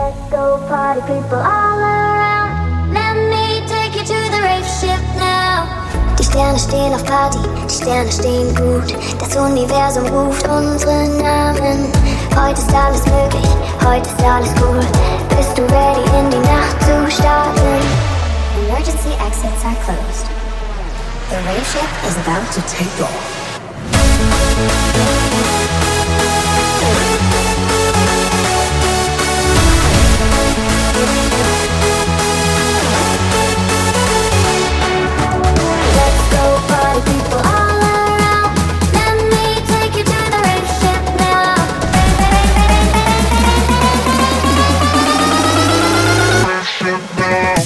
Let's go party people all around. Let me take you to the rave ship now. Die Sterne stehen auf Party, die Sterne stehen gut. Das Universum ruft unsere Namen. Heute ist alles möglich, heute ist alles cool. Bist du ready, in die Nacht zu starten? Emergency exits are closed. The rave ship is about to take off. Let's go party people all around. Let me take you to the rave ship now. Rave ship now.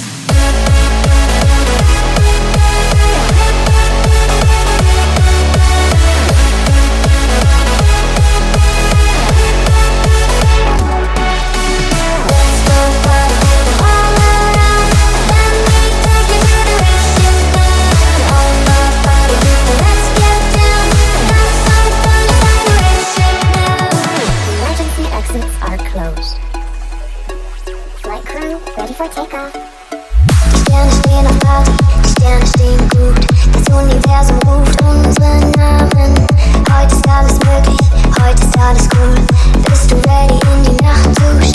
For takeoff. Die Sterne stehen auf Party, die Sterne stehen gut. Das Universum ruft unsere Namen. Heute ist alles möglich, heute ist alles cool. Bist du ready, in die Nacht zu